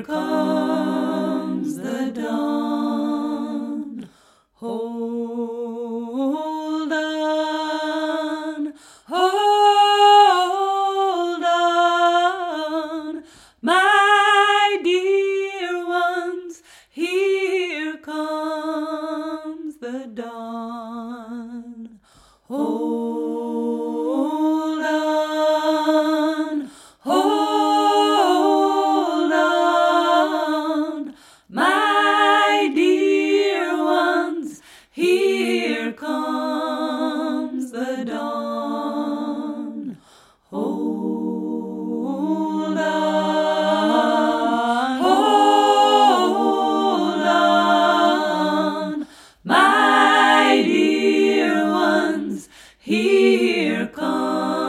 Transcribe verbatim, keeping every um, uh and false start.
comes the dawn. Hold on, hold on, my dear ones, here comes the dawn. Hold on, hold on, my dear ones, here comes the dawn. Hold on, hold on, my dear ones, here comes